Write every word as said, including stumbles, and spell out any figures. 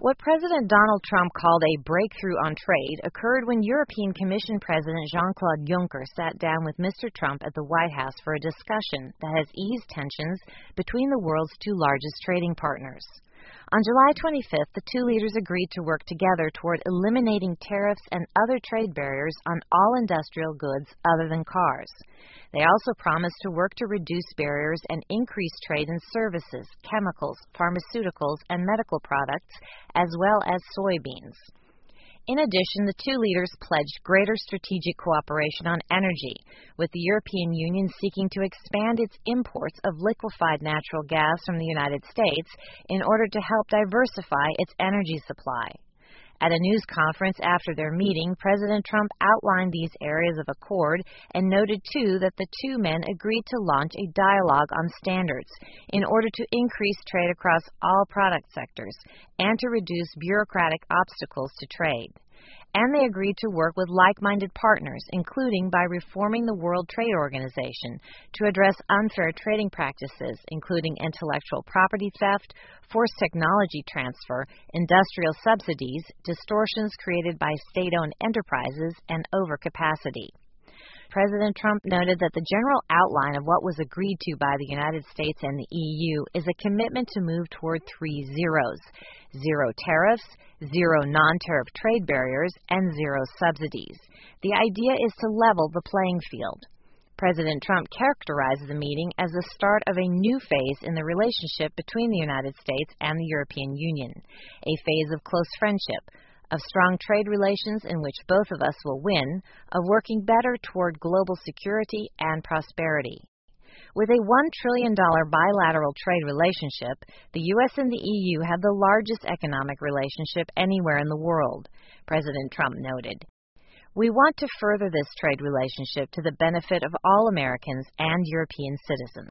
What President Donald Trump called a breakthrough on trade occurred when European Commission President Jean-Claude Juncker sat down with Mister Trump at the White House for a discussion that has eased tensions between the world's two largest trading partners. On July twenty-fifth, the two leaders agreed to work together toward eliminating tariffs and other trade barriers on all industrial goods other than cars. They also promised to work to reduce barriers and increase trade in services, chemicals, pharmaceuticals, and medical products, as well as soybeans. In addition, the two leaders pledged greater strategic cooperation on energy, with the European Union seeking to expand its imports of liquefied natural gas from the United States in order to help diversify its energy supply. At a news conference after their meeting, President Trump outlined these areas of accord and noted, too, that the two men agreed to launch a dialogue on standards in order to increase trade across all product sectors and to reduce bureaucratic obstacles to trade. And they agreed to work with like-minded partners, including by reforming the World Trade Organization to address unfair trading practices, including intellectual property theft, forced technology transfer, industrial subsidies, distortions created by state-owned enterprises, and overcapacity. President Trump noted that the general outline of what was agreed to by the United States and the E U is a commitment to move toward three zeros: zero tariffs, zero non-tariff trade barriers, and zero subsidies. The idea is to level the playing field. President Trump characterized the meeting as the start of a new phase in the relationship between the United States and the European Union, a phase of close friendship, of strong trade relations in which both of us will win, of working better toward global security and prosperity. With a one trillion dollars bilateral trade relationship, the U S and the E U have the largest economic relationship anywhere in the world, President Trump noted. We want to further this trade relationship to the benefit of all Americans and European citizens.